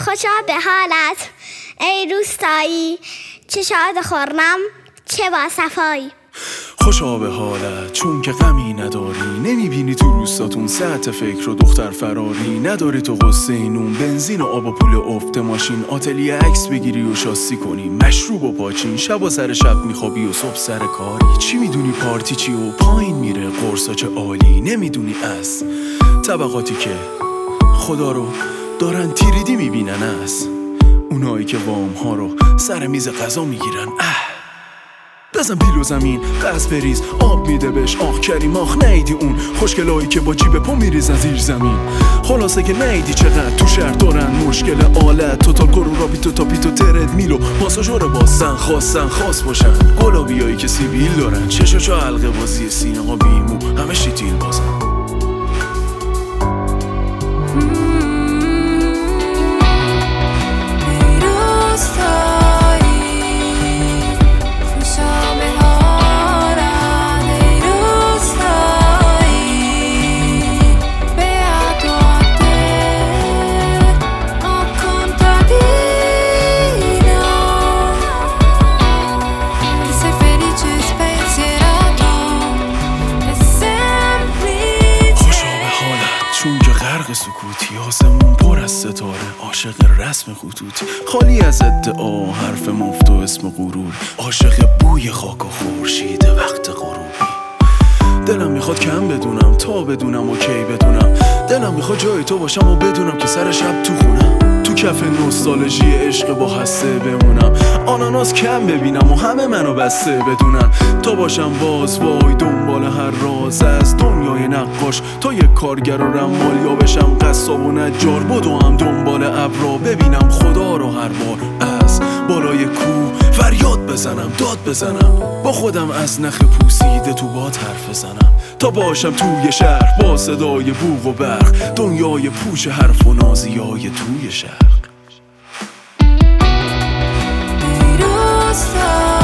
خوشا به حالت ای روستایی، چه شاد خورم چه با صفایی. خوشا به حالت چون که غمی نداری، نمیبینی تو روستاتون ساعت فکر و دختر فراری، نداری تو قصه نون بنزین و آب و پول افت ماشین، آتلیه عکس بگیری و شاسی کنی، مشروب و پاچین، شب و سر شب میخوابی و صبح سر کاری. چی میدونی پارتی چی و پایین میره قرصا چه عالی، نمیدونی از طبقاتی که خدا رو دارن تیریدی میبینن، از اونایی که وام ها رو سر میز غذا میگیرن. بزن پیل و زمین قص بریز آب میده بهش آخ کریم آخ، نیدی اون خوشگلایی که با جیب پا میریزن زیر زمین. خلاصه که نیدی چقدر تو شهر دارن مشکل آلت، توتال کرو رابیتو تاپیتو ترد میلو پاساژور بازن خواستن خاص باشن، گلابیایی که سیبیل دارن، چشاشو حلقه بازی سینه ها بیمو همه شیتیل بازن. چون که غرق سکوتی، آسمون پر از ستاره، عاشق رسم خطوطی، خالی از ادعا حرف مفت و اسم غرور، عاشق بوی خاک و خورشید وقت غروبی. دلم میخواد کم بدونم تا بدونم و کی بدونم، دلم میخواد جای تو باشم و بدونم که سر شب تو خونم، تو کف نوستالژی عشق با هسته بمونم، آناناس کم ببینم و همه منو بسته بدونن، تا باشم باز وای دنبال هر راز از دنیای نقاش، تا یک کارگر و رمال یا بشم قصاب و نجار، بدوم دنبال ابرا ببینم خدا رو هر بار، از بالای کوه فریاد بزنم داد بزنم، با خودم از نخ پوسیده تو باد حرف بزنم، تا باشم توی شهر با صدای بوق و برق، دنیای پوچ حرف و نازیای توی شرق.